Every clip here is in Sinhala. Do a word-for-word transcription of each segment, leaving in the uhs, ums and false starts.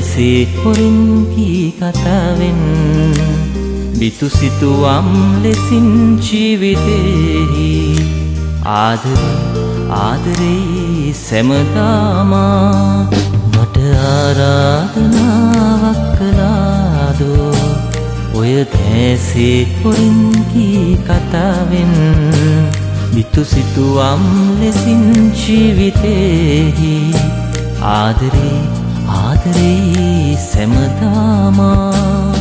දැසේ හොරින් කී කතාවෙන් බිතු සිතුවම් ලෙසින් ජීවිතෙහි ආදරේ ආදරේ සැමදාමා මට ආරාධනාවක් කළාදෝ ඔය දැසේ හොරින් කී කතාවෙන් බිතු සිතුවම් ලෙසින් ජීවිතෙහි ආදරේ ආදරේ සැමදාමා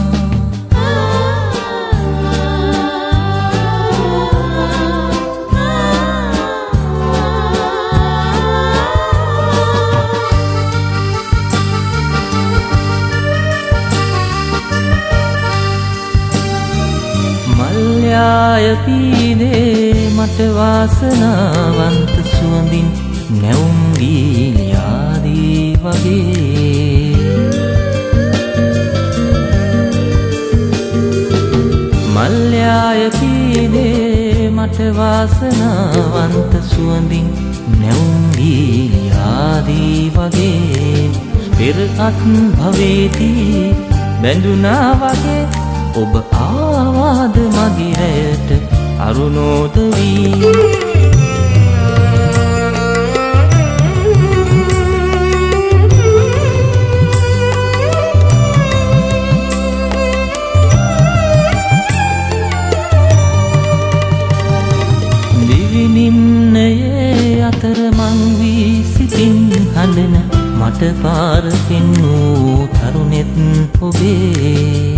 මල්යාය පීනේ මට වාසනාවන්ත සුවඳින් නැවුම් ගීලියාදී වගේ මල්යාය පීනේ මට වාසනාවන්ත සුවඳින් නැවුම් ගීලියාදී වගේ පෙර අත් භවේදී බැඳුනා වගේ ඔබ ආවාද මගේ රැයට අරුණෝද වී දිවි නිම්නයේ අතර මං වී සිතින් හඬන මට පාර පෙන්නූ තරුණෙත් ඔබේ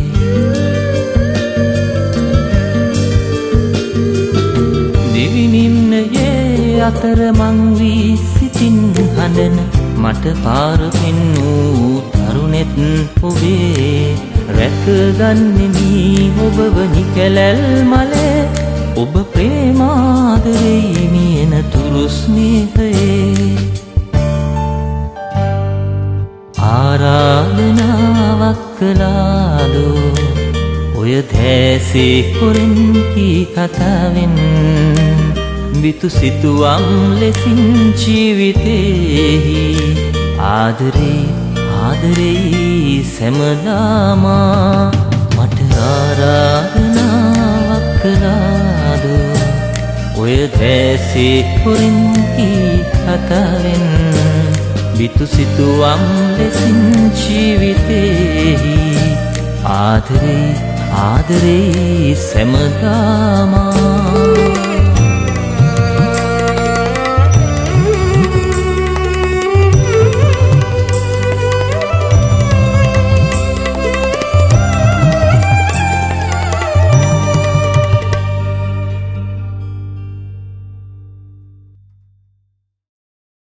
අතර මං වී සිතින් හඬන මට පාර පෙන්නූ තරුණෙත් ඔබේ රැකගන්නෙමි ඔබව නිකැලැල් මලේ ඔබ ප්‍රේමාදරෙයි මියන තුරු ස්නේහයේ ආරාධනාවක් කළාදෝ ඔය දැසේ හොරින් කී කතාවෙන් බිතු සිතුවම් ලෙසින් ජීවිතෙහි ආදරේ ආදරේ සැමදාමා මට ආරාධනාවක් කළාදෝ ඔය දැසේ හොරින් කී කතාවෙන් බිතු සිතුවම් ලෙසින් ජීවිතෙහි ආදරේ ආදරේ සැමදාමා